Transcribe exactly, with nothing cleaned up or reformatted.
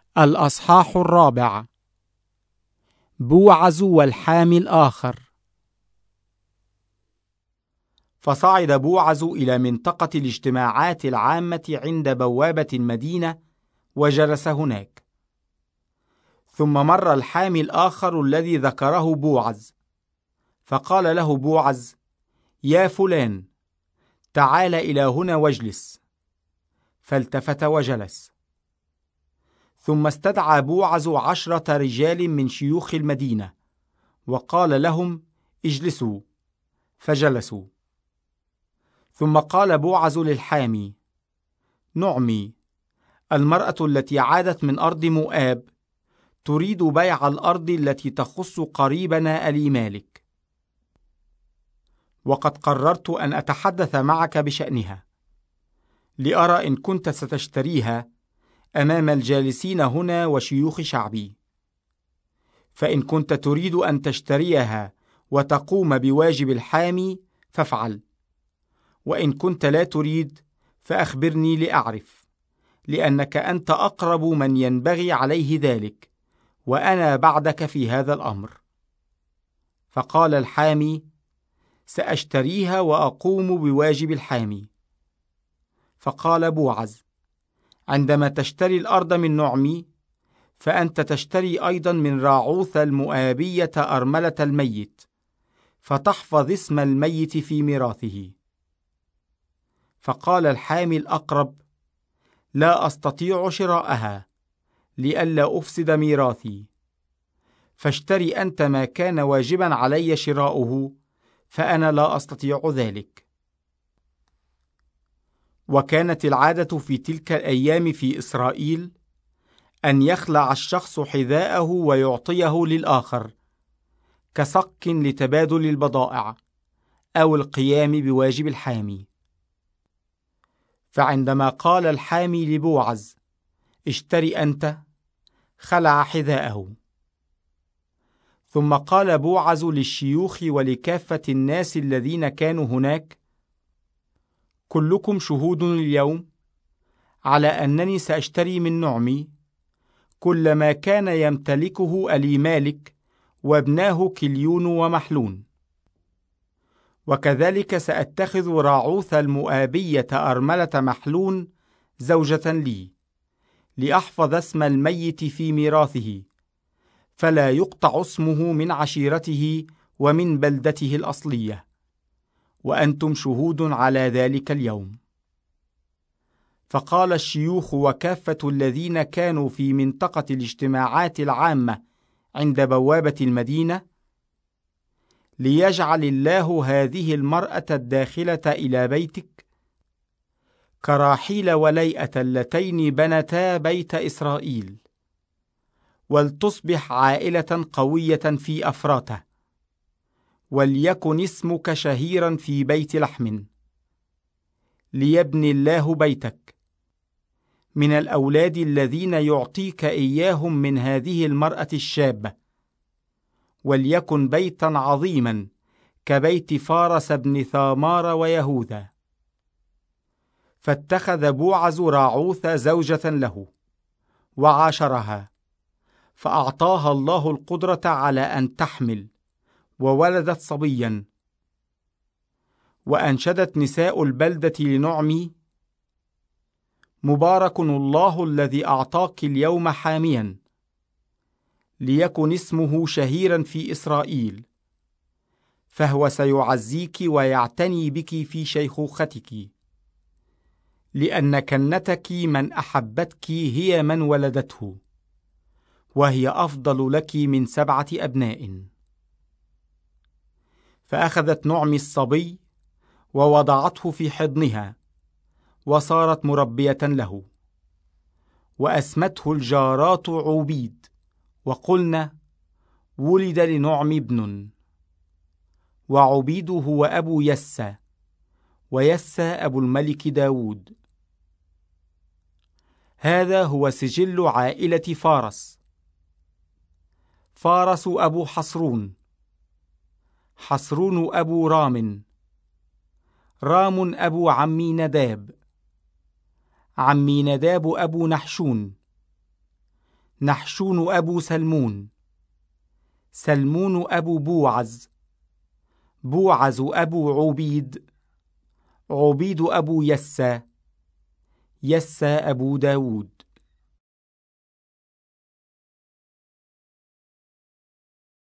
الأصحاح الرابع. بوعز والحامي الآخر. فصعد بوعز إلى منطقة الاجتماعات العامة عند بوابة المدينة وجلس هناك. ثم مر الحامي الآخر الذي ذكره بوعز، فقال له بوعز: يا فلان، تعال إلى هنا واجلس. فالتفت وجلس. ثم استدعى بوعز عشرة رجال من شيوخ المدينة وقال لهم: اجلسوا. فجلسوا. ثم قال بوعز للحامي: نعمي المرأة التي عادت من أرض مؤاب تريد بيع الأرض التي تخص قريبنا أليمالك، وقد قررت أن أتحدث معك بشأنها لأرى إن كنت ستشتريها أمام الجالسين هنا وشيوخ شعبي. فإن كنت تريد أن تشتريها وتقوم بواجب الحامي فافعل، وإن كنت لا تريد فأخبرني لأعرف، لأنك أنت أقرب من ينبغي عليه ذلك، وأنا بعدك في هذا الأمر. فقال الحامي: سأشتريها وأقوم بواجب الحامي. فقال بوعز: عندما تشتري الأرض من نعمي فأنت تشتري أيضا من راعوث المؤابية أرملة الميت، فتحفظ اسم الميت في ميراثه. فقال الحامي الأقرب: لا أستطيع شراءها لئلا أفسد ميراثي، فاشتري أنت ما كان واجبا علي شراؤه، فأنا لا أستطيع ذلك. وكانت العادة في تلك الأيام في إسرائيل أن يخلع الشخص حذاءه ويعطيه للآخر كصك لتبادل البضائع أو القيام بواجب الحامي. فعندما قال الحامي لبوعز: اشتري أنت، خلع حذاءه. ثم قال بوعز للشيوخ ولكافة الناس الذين كانوا هناك: كلكم شهود اليوم على أنني سأشتري من نعمي كل ما كان يمتلكه أليمالك وابناه كليون ومحلون، وكذلك سأتخذ راعوث المؤابية أرملة محلون زوجة لي، لأحفظ اسم الميت في ميراثه، فلا يقطع اسمه من عشيرته ومن بلدته الأصلية، وأنتم شهود على ذلك اليوم. فقال الشيوخ وكافة الذين كانوا في منطقة الاجتماعات العامة عند بوابة المدينة: ليجعل الله هذه المرأة الداخلة إلى بيتك كراحيل وليئة اللتين بنتا بيت إسرائيل، ولتصبح عائلة قوية في أفراته، وليكن اسمك شهيرا في بيت لحم، ليبني الله بيتك من الأولاد الذين يعطيك إياهم من هذه المرأة الشابة، وليكن بيتا عظيما كبيت فارس بن ثامار ويهوذا. فاتخذ بوعز راعوث زوجة له وعاشرها، فأعطاها الله القدرة على أن تحمل، وولدت صبيا. وأنشدت نساء البلدة لنعمي: مبارك الله الذي أعطاك اليوم حاميا، ليكن اسمه شهيرا في إسرائيل، فهو سيعزيك ويعتني بك في شيخوختك، لأن كنتك من أحبتك هي من ولدته، وهي أفضل لك من سبعة أبناء. فأخذت نعمي الصبي ووضعته في حضنها، وصارت مربية له. وأسمته الجارات عوبيد، وقلنا: ولد لنعمي ابن. وعبيد هو أبو يسى، ويسى أبو الملك داود. هذا هو سجل عائلة فارس. فارس أبو حصرون، حصرون أبو رام، رام أبو عمي نداب، عمي نداب أبو نحشون، نحشون أبو سلمون، سلمون أبو بوعز، بوعز أبو عبيد، عبيد أبو يسى، يسى أبو داود.